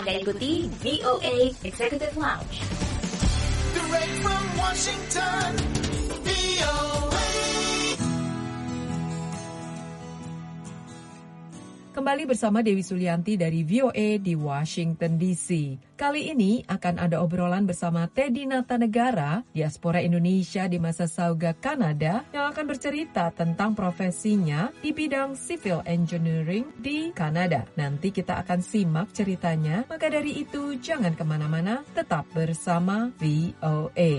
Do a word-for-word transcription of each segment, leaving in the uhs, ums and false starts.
Anda ikuti V O A Executive Lounge. Direct from Washington, V O A. Kembali bersama Dewi Sulianti dari V O A di Washington D C. Kali ini akan ada obrolan bersama Teddy Natanegara, diaspora Indonesia di masa Sauga Kanada, yang akan bercerita tentang profesinya di bidang civil engineering di Kanada. Nanti kita akan simak ceritanya, maka dari itu jangan kemana-mana, tetap bersama V O A.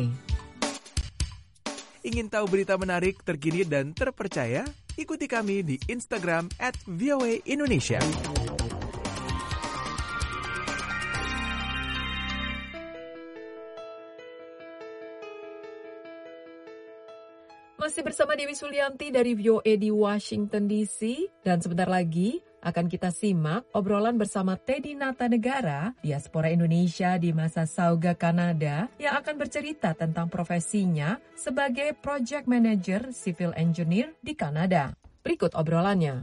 Ingin tahu berita menarik, terkini, dan terpercaya? Ikuti kami di Instagram at V O A Indonesia. Masih bersama Dewi Sulianti dari V O A di Washington D C, dan sebentar lagi akan kita simak obrolan bersama Teddy Natanegara, diaspora Indonesia di masa Sauga Kanada, yang akan bercerita tentang profesinya sebagai Project Manager Civil Engineer di Kanada. Berikut obrolannya.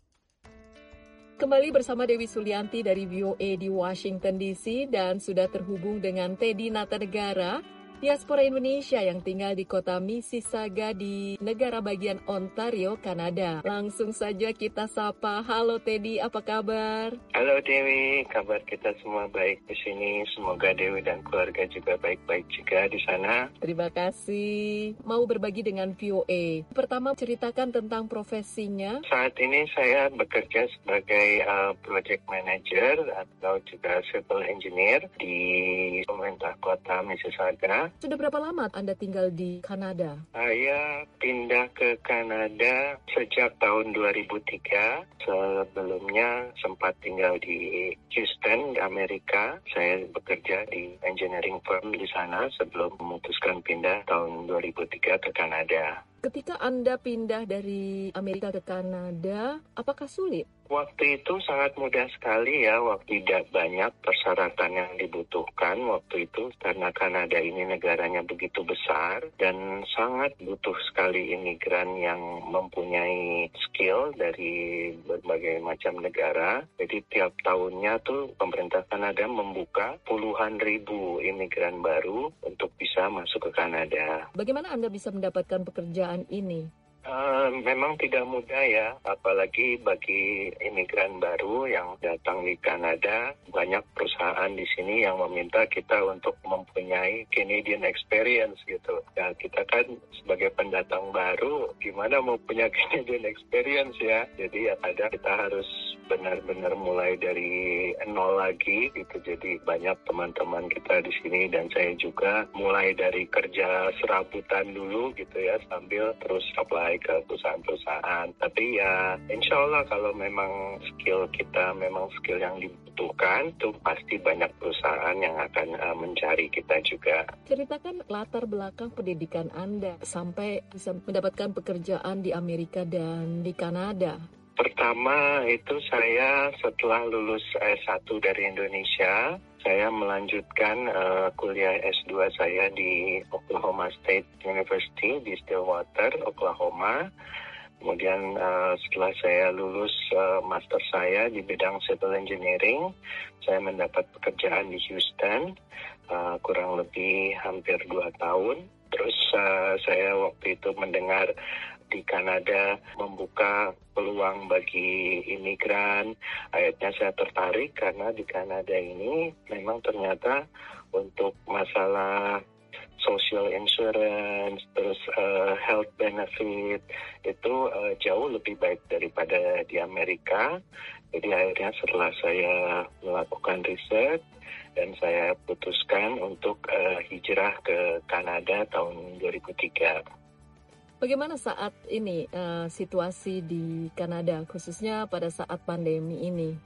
Kembali bersama Dewi Sulianti dari V O A di Washington D C, dan sudah terhubung dengan Teddy Natanegara, diaspora Indonesia yang tinggal di kota Mississauga di negara bagian Ontario, Kanada. Langsung saja kita sapa. Halo Teddy, apa kabar? Halo Dewi, kabar kita semua baik di sini. Semoga Dewi dan keluarga juga baik-baik juga di sana. Terima kasih. Mau berbagi dengan V O A. Pertama, ceritakan tentang profesinya. Saat ini saya bekerja sebagai uh, project manager atau juga civil engineer di pemerintah kota Mississauga. Sudah berapa lama Anda tinggal di Kanada? Saya pindah ke Kanada sejak tahun dua ribu tiga. Sebelumnya sempat tinggal di Houston, di Amerika. Saya bekerja di engineering firm di sana sebelum memutuskan pindah tahun dua ribu tiga ke Kanada. Ketika Anda pindah dari Amerika ke Kanada, apakah sulit? Waktu itu sangat mudah sekali ya, waktu tidak banyak persyaratan yang dibutuhkan waktu itu karena Kanada ini negaranya begitu besar dan sangat butuh sekali imigran yang mempunyai skill dari berbagai macam negara. Jadi tiap tahunnya tuh pemerintah Kanada membuka puluhan ribu imigran baru untuk bisa masuk ke Kanada. Bagaimana Anda bisa mendapatkan pekerjaan ini? Uh, memang tidak mudah ya, apalagi bagi imigran baru yang datang di Kanada. Banyak perusahaan di sini yang meminta kita untuk mempunyai Canadian experience gitu. Ya kita kan sebagai pendatang baru, gimana mau punya Canadian experience ya? Jadi ya ada kita harus benar-benar mulai dari nol lagi gitu. Jadi banyak teman-teman kita di sini dan saya juga mulai dari kerja serabutan dulu gitu ya, sambil terus apply ke perusahaan-perusahaan. Tapi ya insya Allah kalau memang skill kita memang skill yang dibutuhkan, itu pasti banyak perusahaan yang akan uh, mencari kita juga. Ceritakan latar belakang pendidikan Anda sampai bisa mendapatkan pekerjaan di Amerika dan di Kanada. Pertama itu saya setelah lulus S satu dari Indonesia, saya melanjutkan uh, kuliah S dua saya di Oklahoma State University di Stillwater, Oklahoma. Kemudian uh, setelah saya lulus uh, master saya di bidang civil engineering, saya mendapat pekerjaan di Houston, uh, kurang lebih hampir dua tahun. Terus uh, saya waktu itu mendengar di Kanada membuka peluang bagi imigran. Akhirnya saya tertarik karena di Kanada ini memang ternyata untuk masalah social insurance, terus uh, health benefit itu uh, jauh lebih baik daripada di Amerika. Jadi akhirnya setelah saya melakukan riset dan saya putuskan untuk uh, hijrah ke Kanada tahun dua ribu tiga. Bagaimana saat ini uh, situasi di Kanada, khususnya pada saat pandemi ini?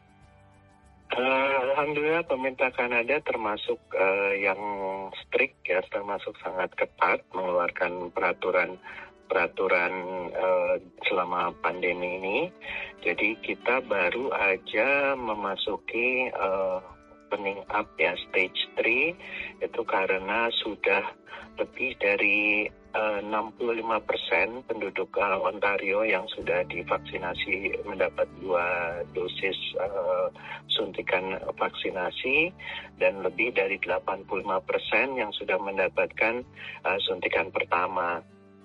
Uh, Alhamdulillah pemerintah Kanada termasuk uh, yang strict ya, termasuk sangat ketat mengeluarkan peraturan peraturan uh, selama pandemi ini. Jadi kita baru aja memasuki uh, opening up ya stage tiga itu karena sudah lebih dari uh, enam puluh lima persen penduduk uh, Ontario yang sudah divaksinasi mendapat dua dosis uh, suntikan vaksinasi, dan lebih dari delapan puluh lima persen yang sudah mendapatkan uh, suntikan pertama.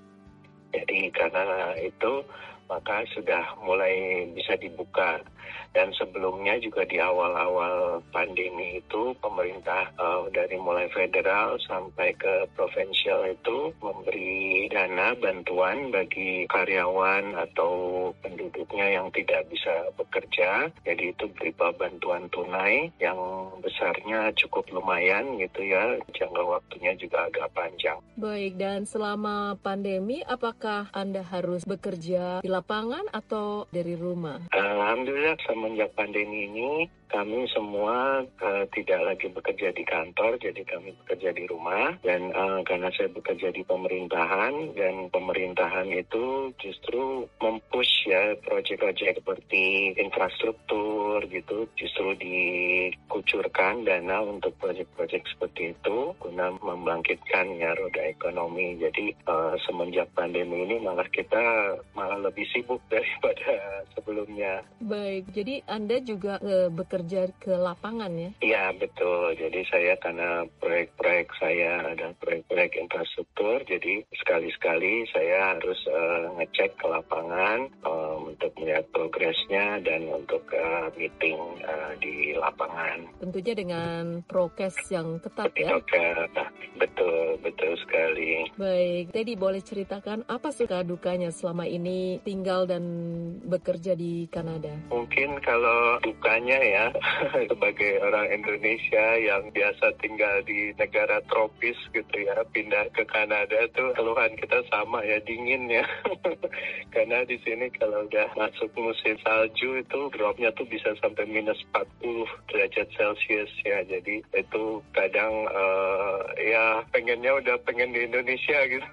Jadi karena itu maka sudah mulai bisa dibuka. Dan sebelumnya juga di awal-awal pandemi itu pemerintah uh, dari mulai federal sampai ke provinsial itu memberi dana bantuan bagi karyawan atau penduduknya yang tidak bisa bekerja. Jadi itu berupa bantuan tunai yang besarnya cukup lumayan gitu ya. Jangka waktunya juga agak panjang. Baik, dan selama pandemi apakah Anda harus bekerja di lapangan atau dari rumah? Alhamdulillah semenjak pandemi ini kami semua uh, tidak lagi bekerja di kantor, jadi kami bekerja di rumah. Dan uh, karena saya bekerja di pemerintahan, dan pemerintahan itu justru mempush ya proyek-proyek seperti infrastruktur gitu, justru dikucurkan dana untuk proyek-proyek seperti itu guna membangkitkan ya roda ekonomi. Jadi uh, semenjak pandemi ini malah kita malah lebih sibuk daripada sebelumnya. Baik, jadi Anda juga uh, bekerja ke lapangan ya? Iya, betul. Jadi saya karena proyek-proyek saya adalah proyek-proyek infrastruktur, jadi sekali-sekali saya harus uh, ngecek ke lapangan um, untuk melihat progresnya dan untuk uh, meeting uh, di lapangan. Tentunya dengan prokes yang ketat ya? Oke, nah, betul, betul sekali. Baik, Teddy boleh ceritakan apa suka dukanya selama ini tinggal dan bekerja di Kanada? Mungkin kalau dukanya ya, sebagai orang Indonesia yang biasa tinggal di negara tropis gitu ya, pindah ke Kanada tuh keluhan kita sama ya, dingin ya. Karena di sini kalau udah masuk musim salju itu dropnya tuh bisa sampai minus empat puluh derajat Celcius ya. Jadi itu kadang uh, ya pengennya udah pengen di Indonesia gitu.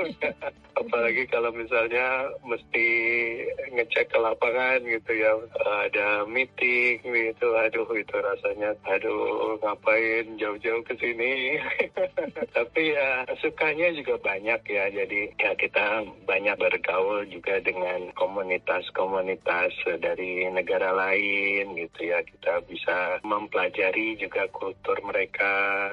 Apalagi kalau misalnya mesti ngecek ke lapangan gitu ya, ada meeting gitu, aduh itu rasanya, aduh ngapain jauh-jauh ke sini. Tapi ya sukanya juga banyak ya, jadi ya kita banyak bergaul juga dengan komunitas-komunitas dari negara lain gitu ya, kita bisa mempelajari juga kultur mereka,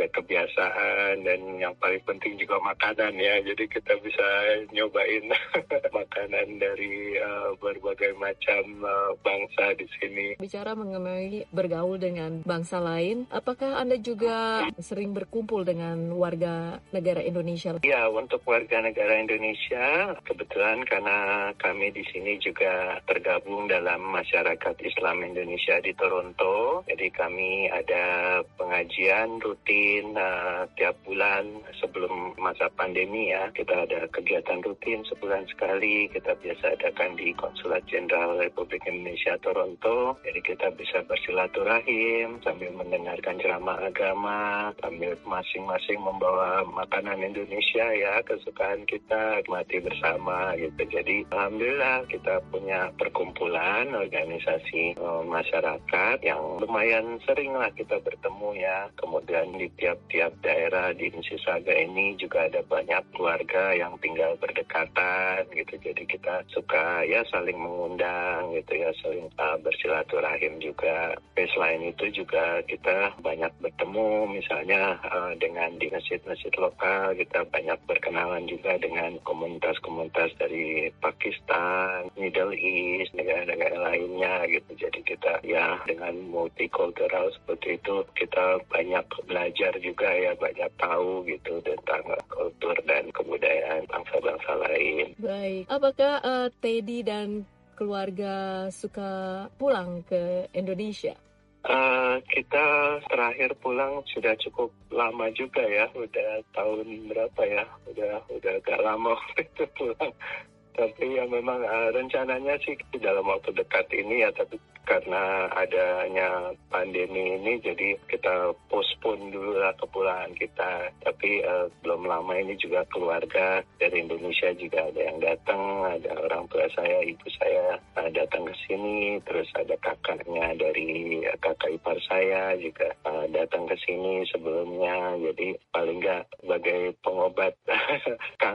kebiasaan, dan yang paling penting juga makanan ya, jadi kita bisa nyobain makanan dari uh, berbagai macam uh, bangsa di sini. Bicara mengenai bergaul dengan bangsa lain, apakah Anda juga sering berkumpul dengan warga negara Indonesia? Ya, untuk warga negara Indonesia, kebetulan karena kami di sini juga tergabung dalam masyarakat Islam Indonesia di Toronto, jadi kami ada pengajian rutin uh, tiap bulan sebelum masa pandemi ya. Kita ada kegiatan rutin sebulan sekali, kita biasa adakan di Konsulat Jenderal Republik Indonesia Toronto. Jadi kita bisa bersilaturahim sambil mendengarkan ceramah agama, sambil masing-masing membawa makanan Indonesia ya, kesukaan kita, nikmati bersama gitu. Jadi alhamdulillah kita punya perkumpulan organisasi uh, masyarakat yang lumayan sering lah kita bertemu ya. Kemudian di tiap-tiap daerah di Mississauga ini juga ada banyak keluarga yang tinggal berdekatan gitu. Jadi kita suka ya saling mengundang gitu ya, saling uh, bersilaturahim juga. Tapi selain itu juga kita banyak bertemu misalnya uh, dengan di masjid-masjid lokal, kita banyak berkenalan juga dengan komunitas-komunitas dari Pakistan, Middle East, negara-negara lainnya gitu. Jadi kita ya dengan multikultural seperti itu kita banyak belajar juga ya, banyak tahu gitu tentang kultur dan kebudayaan bangsa-bangsa lain. Baik, apakah uh, Teddy dan keluarga suka pulang ke Indonesia? Uh, kita terakhir pulang sudah cukup lama juga ya, udah tahun berapa ya, udah udah agak lama waktu itu pulang. Tapi ya memang uh, rencananya sih dalam waktu dekat ini ya, tapi karena adanya pandemi ini jadi kita postpone dulu lah kepulangan kita. Tapi uh, belum lama ini juga keluarga dari Indonesia juga ada yang datang, ada orang tua saya, ibu saya uh, datang ke sini, terus ada kakaknya dari uh, kakak ipar saya juga uh, datang ke sini sebelumnya. Jadi paling nggak sebagai pengobat kangen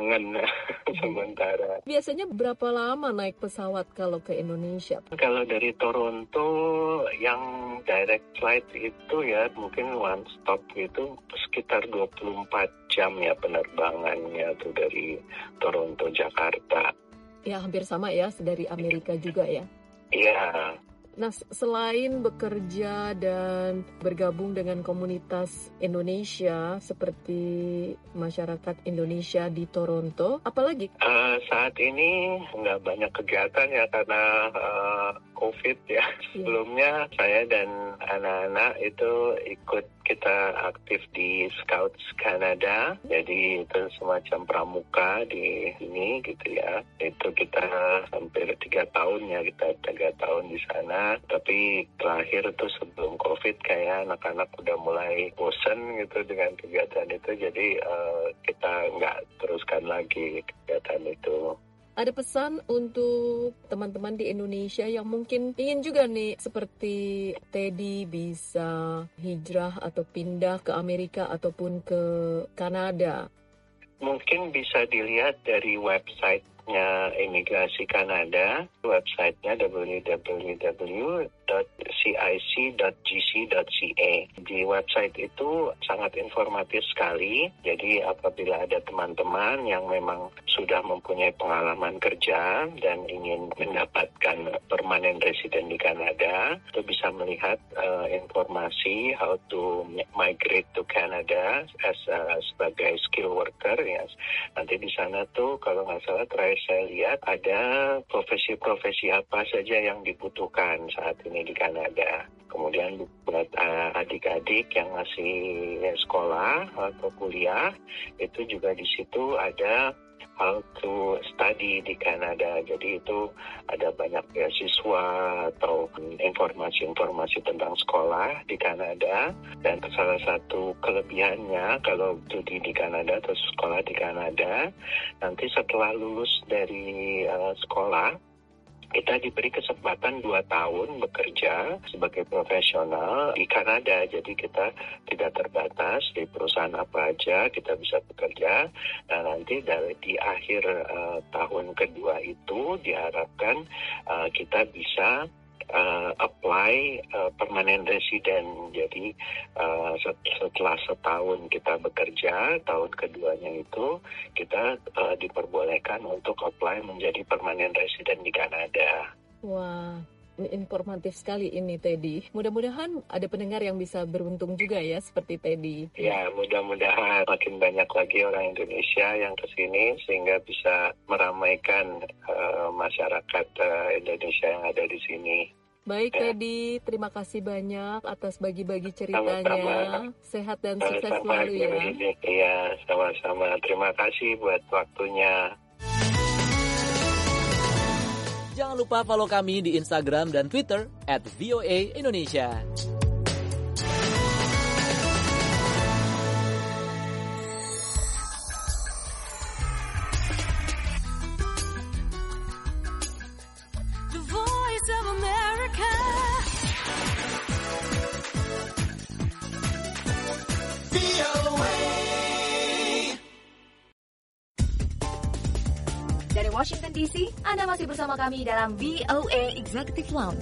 kangen sementara. Biasanya berapa lama naik pesawat kalau ke Indonesia? Kalau dari Toronto yang direct flight itu ya mungkin one stop itu sekitar dua puluh empat jam ya penerbangannya tuh dari Toronto Jakarta. Ya hampir sama ya dari Amerika juga ya. Iya. Nah, selain bekerja dan bergabung dengan komunitas Indonesia seperti masyarakat Indonesia di Toronto, apalagi? Uh, saat ini nggak banyak kegiatan ya karena uh, COVID ya. Yeah. Sebelumnya saya dan anak-anak itu ikut kita aktif di Scouts Canada, jadi itu semacam pramuka di sini gitu ya. Itu kita hampir tiga tahun ya, kita tiga tahun di sana. Tapi terakhir tuh sebelum COVID kayak anak-anak udah mulai bosen gitu dengan kegiatan itu, jadi uh, kita nggak teruskan lagi kegiatan itu. Ada pesan untuk teman-teman di Indonesia yang mungkin ingin juga nih seperti Teddy bisa hijrah atau pindah ke Amerika ataupun ke Kanada? Mungkin bisa dilihat dari websitenya Imigrasi Kanada, websitenya w w w dot c i c dot g c dot c a. Di website itu sangat informatif sekali, jadi apabila ada teman-teman yang memang sudah mempunyai pengalaman kerja dan ingin mendapatkan permanent resident di Kanada, itu bisa melihat uh, informasi how to migrate to Canada as uh, sebagai skill worker ya. Nanti di sana tuh kalau nggak salah terakhir saya lihat ada profesi-profesi apa saja yang dibutuhkan saat ini di Kanada. Kemudian buat uh, adik-adik yang masih sekolah atau kuliah, itu juga di situ ada how to study di Kanada. Jadi itu ada banyak beasiswa atau informasi-informasi tentang sekolah di Kanada. Dan salah satu kelebihannya kalau studi di Kanada atau sekolah di Kanada, nanti setelah lulus dari uh, sekolah, kita diberi kesempatan dua tahun bekerja sebagai profesional di Kanada. Jadi kita tidak terbatas di perusahaan apa aja, kita bisa bekerja. Nah nanti dari di akhir uh, tahun kedua itu diharapkan uh, kita bisa Uh, apply uh, permanent resident. Jadi uh, setelah setahun kita bekerja, tahun keduanya itu kita uh, diperbolehkan untuk apply menjadi permanent resident di Kanada. Wah, informatif sekali ini Teddy. Mudah-mudahan ada pendengar yang bisa beruntung juga ya seperti Teddy. Ya, mudah-mudahan makin banyak lagi orang Indonesia yang kesini sehingga bisa meramaikan uh, masyarakat uh, Indonesia yang ada di sini. Baik ya. Teddy, terima kasih banyak atas bagi-bagi ceritanya. Sama-sama. Sehat dan sukses Sama-sama selalu ya. Iya, sama-sama. Terima kasih buat waktunya. Jangan lupa follow kami di Instagram dan Twitter at V O A Indonesia. The Voice of America. V O A. Dari Washington D C, Anda masih bersama kami dalam V O A Executive Lounge.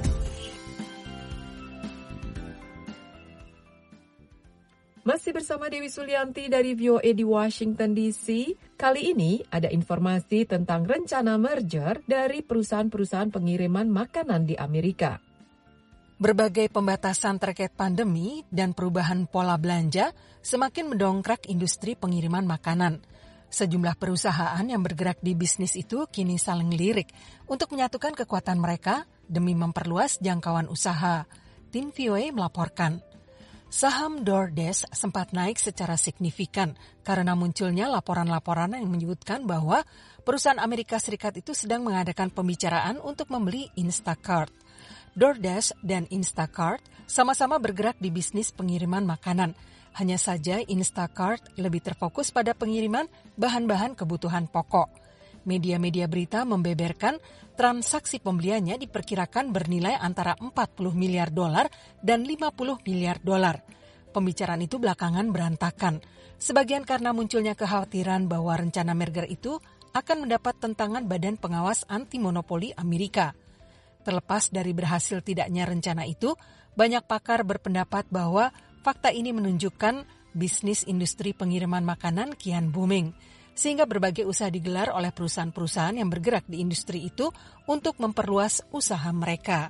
Masih bersama Dewi Sulianti dari V O A di Washington D C. Kali ini ada informasi tentang rencana merger dari perusahaan-perusahaan pengiriman makanan di Amerika. Berbagai pembatasan terkait pandemi dan perubahan pola belanja semakin mendongkrak industri pengiriman makanan. Sejumlah perusahaan yang bergerak di bisnis itu kini saling lirik untuk menyatukan kekuatan mereka demi memperluas jangkauan usaha. Tim V O A melaporkan. Saham DoorDash sempat naik secara signifikan karena munculnya laporan-laporan yang menyebutkan bahwa perusahaan Amerika Serikat itu sedang mengadakan pembicaraan untuk membeli Instacart. DoorDash dan Instacart sama-sama bergerak di bisnis pengiriman makanan. Hanya saja Instacart lebih terfokus pada pengiriman bahan-bahan kebutuhan pokok. Media-media berita membeberkan transaksi pembeliannya diperkirakan bernilai antara empat puluh miliar dolar dan lima puluh miliar dolar. Pembicaraan itu belakangan berantakan, sebagian karena munculnya kekhawatiran bahwa rencana merger itu akan mendapat tentangan Badan Pengawas Anti Monopoli Amerika. Terlepas dari berhasil tidaknya rencana itu, banyak pakar berpendapat bahwa fakta ini menunjukkan bisnis industri pengiriman makanan kian booming, sehingga berbagai usaha digelar oleh perusahaan-perusahaan yang bergerak di industri itu untuk memperluas usaha mereka.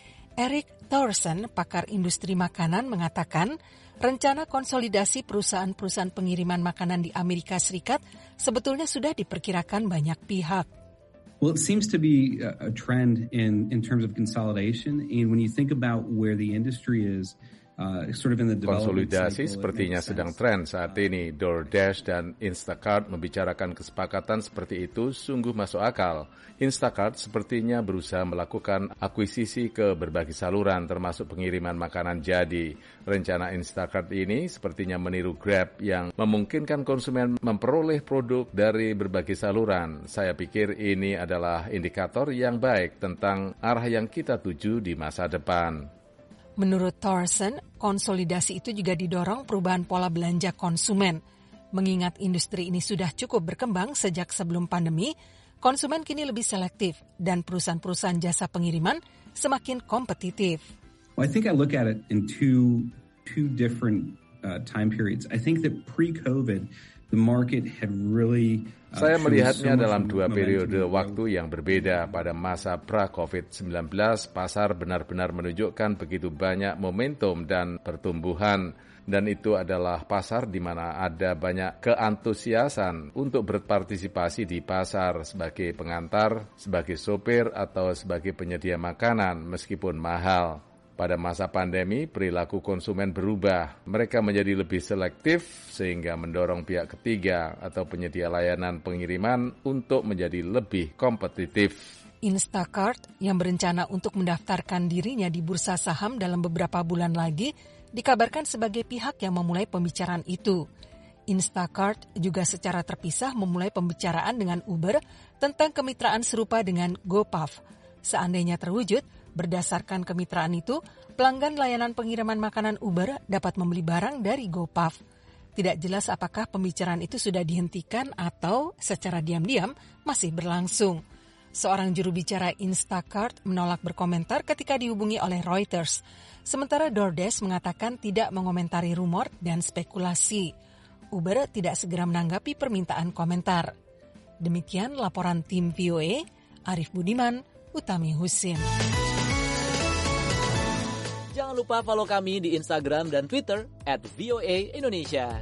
Eric Thorson, pakar industri makanan, mengatakan rencana konsolidasi perusahaan-perusahaan pengiriman makanan di Amerika Serikat sebetulnya sudah diperkirakan banyak pihak. Well, it seems to be a trend in, in terms of consolidation. And when you think about where the industry is, Uh, sort of in the konsolidasi sepertinya sedang tren saat ini. DoorDash dan Instacart membicarakan kesepakatan seperti itu sungguh masuk akal. Instacart sepertinya berusaha melakukan akuisisi ke berbagai saluran termasuk pengiriman makanan jadi. Rencana Instacart ini sepertinya meniru Grab yang memungkinkan konsumen memperoleh produk dari berbagai saluran. Saya pikir ini adalah indikator yang baik tentang arah yang kita tuju di masa depan. Menurut Thorson, konsolidasi itu juga didorong perubahan pola belanja konsumen. Mengingat industri ini sudah cukup berkembang sejak sebelum pandemi, konsumen kini lebih selektif dan perusahaan-perusahaan jasa pengiriman semakin kompetitif. Well, I think I look at it in two two different uh, time periods. I think that pre-COVID, the market had really Saya melihatnya dalam dua periode waktu yang berbeda. Pada masa pra-covid sembilan belas, pasar benar-benar menunjukkan begitu banyak momentum dan pertumbuhan. Dan itu adalah pasar di mana ada banyak keantusiasan untuk berpartisipasi di pasar sebagai pengantar, sebagai sopir, atau sebagai penyedia makanan meskipun mahal. Pada masa pandemi, perilaku konsumen berubah. Mereka menjadi lebih selektif sehingga mendorong pihak ketiga atau penyedia layanan pengiriman untuk menjadi lebih kompetitif. Instacart yang berencana untuk mendaftarkan dirinya di bursa saham dalam beberapa bulan lagi dikabarkan sebagai pihak yang memulai pembicaraan itu. Instacart juga secara terpisah memulai pembicaraan dengan Uber tentang kemitraan serupa dengan GoPuff. Seandainya terwujud, berdasarkan kemitraan itu, pelanggan layanan pengiriman makanan Uber dapat membeli barang dari GoPuff. Tidak jelas apakah pembicaraan itu sudah dihentikan atau secara diam-diam masih berlangsung. Seorang juru bicara Instacart menolak berkomentar ketika dihubungi oleh Reuters. Sementara DoorDash mengatakan tidak mengomentari rumor dan spekulasi. Uber tidak segera menanggapi permintaan komentar. Demikian laporan tim V O A, Arif Budiman, Utami Husin. Jangan lupa follow kami di Instagram dan Twitter at V O A Indonesia.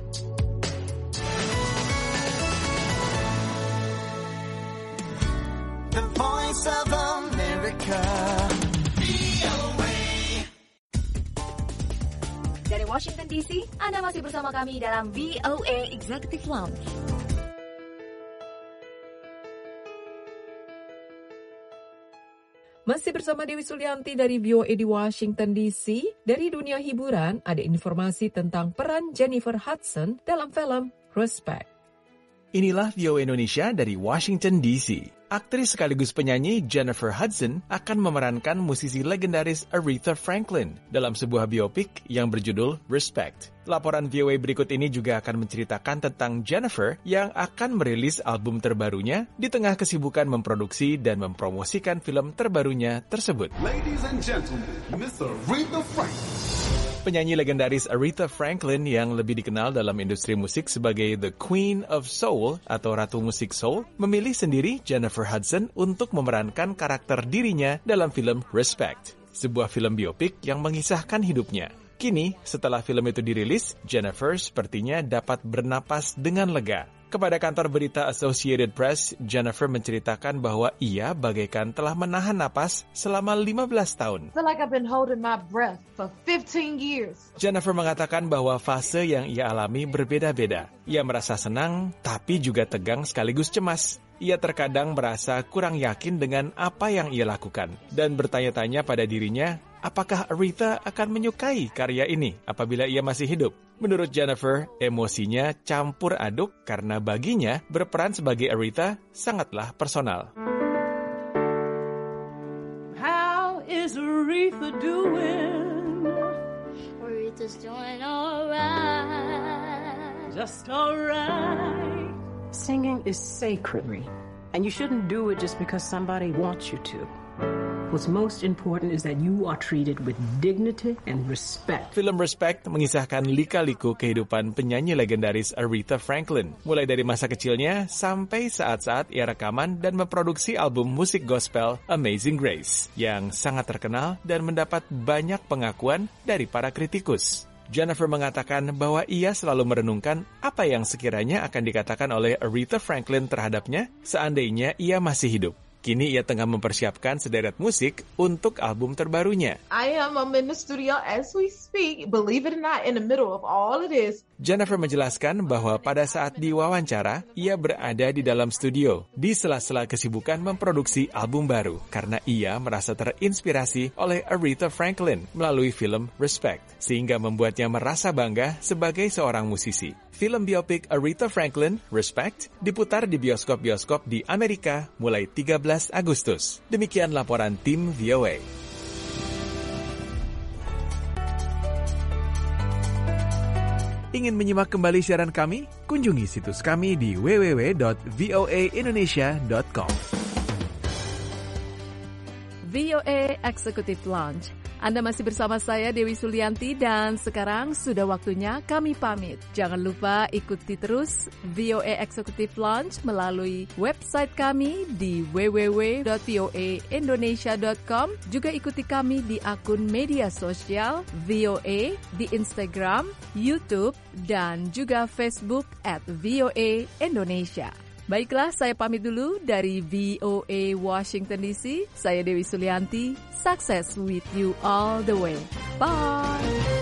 The Voice of America. V O A. Dari Washington D C, Anda masih bersama kami dalam V O A Executive Lounge. Masih bersama Dewi Sulianti dari V O A di Washington D C. Dari dunia hiburan, ada informasi tentang peran Jennifer Hudson dalam film Respect. Inilah V O A Indonesia dari Washington D C. Aktris sekaligus penyanyi Jennifer Hudson akan memerankan musisi legendaris Aretha Franklin dalam sebuah biopik yang berjudul Respect. Laporan V O A berikut ini juga akan menceritakan tentang Jennifer yang akan merilis album terbarunya di tengah kesibukan memproduksi dan mempromosikan film terbarunya tersebut. Ladies and gentlemen, Miss Aretha Franklin. Penyanyi legendaris Aretha Franklin yang lebih dikenal dalam industri musik sebagai The Queen of Soul atau Ratu Musik Soul, memilih sendiri Jennifer Hudson untuk memerankan karakter dirinya dalam film Respect, sebuah film biopik yang mengisahkan hidupnya. Kini, setelah film itu dirilis, Jennifer sepertinya dapat bernapas dengan lega. Kepada kantor berita Associated Press, Jennifer menceritakan bahwa ia bagaikan telah menahan napas selama lima belas tahun. I feel like I've been holding my breath for fifteen years. Jennifer mengatakan bahwa fase yang ia alami berbeda-beda. Ia merasa senang, tapi juga tegang sekaligus cemas. Ia terkadang merasa kurang yakin dengan apa yang ia lakukan dan bertanya-tanya pada dirinya, apakah Aretha akan menyukai karya ini apabila ia masih hidup? Menurut Jennifer, emosinya campur aduk karena baginya berperan sebagai Aretha sangatlah personal. How is Aretha doing? truth is doing alright. Just alright. Singing is sacred, and you shouldn't do it just because somebody wants you to. What's most important is that you are treated with dignity and respect. Film Respect mengisahkan lika-liku kehidupan penyanyi legendaris Aretha Franklin, mulai dari masa kecilnya sampai saat-saat ia rekaman dan memproduksi album musik gospel Amazing Grace, yang sangat terkenal dan mendapat banyak pengakuan dari para kritikus. Jennifer mengatakan bahwa ia selalu merenungkan apa yang sekiranya akan dikatakan oleh Aretha Franklin terhadapnya seandainya ia masih hidup. Kini ia tengah mempersiapkan sederet musik untuk album terbarunya. I am I'm in the studio as we speak, believe it or not, in the middle of all of this. Jennifer menjelaskan bahwa pada saat diwawancara, ia berada di dalam studio, di sela-sela kesibukan memproduksi album baru, karena ia merasa terinspirasi oleh Aretha Franklin melalui film Respect, sehingga membuatnya merasa bangga sebagai seorang musisi. Film biopik Aretha Franklin, Respect, diputar di bioskop-bioskop di Amerika mulai tiga belas Agustus. Demikian laporan tim V O A. Ingin menyimak kembali siaran kami? Kunjungi situs kami di w w w dot v o a indonesia dot com. V O A Executive Lounge. Anda masih bersama saya Dewi Sulianti dan sekarang sudah waktunya kami pamit. Jangan lupa ikuti terus V O A Executive Lounge melalui website kami di w w w dot v o a indonesia dot com. Juga ikuti kami di akun media sosial V O A di Instagram, YouTube, dan juga Facebook at V O A Indonesia. Baiklah, saya pamit dulu dari V O A Washington D C. Saya Dewi Sulianti. Success with you all the way. Bye!